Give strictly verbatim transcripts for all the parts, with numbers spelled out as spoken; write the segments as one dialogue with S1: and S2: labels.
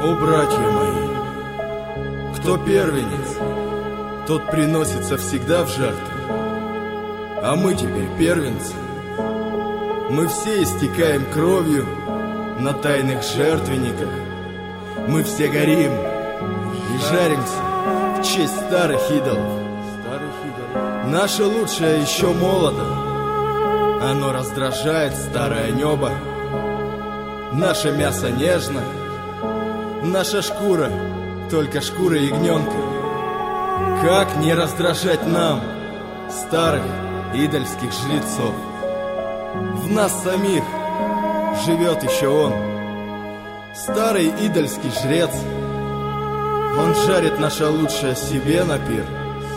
S1: О, братья мои, кто первенец, тот приносится всегда в жертву. А мы теперь первенцы. Мы все истекаем кровью на тайных жертвенниках. Мы все горим и жаримся в честь старых идолов. Наше лучшее еще молодо, оно раздражает старое небо. Наше мясо нежно, наша шкура только шкура ягненка. Как не раздражать нам, старых идольских жрецов? В нас самих живет еще он, старый идольский жрец. Он жарит наше лучшее себе на пир.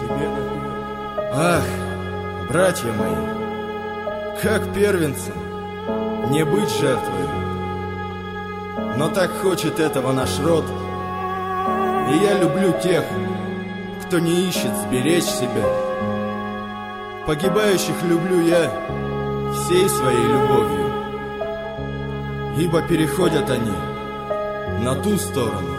S1: Ах, братья мои, как первенцам не быть жертвой. Но так хочет этого наш род. И я люблю тех, кто не ищет сберечь себя. Погибающих люблю я всей своей любовью, ибо переходят они на ту сторону.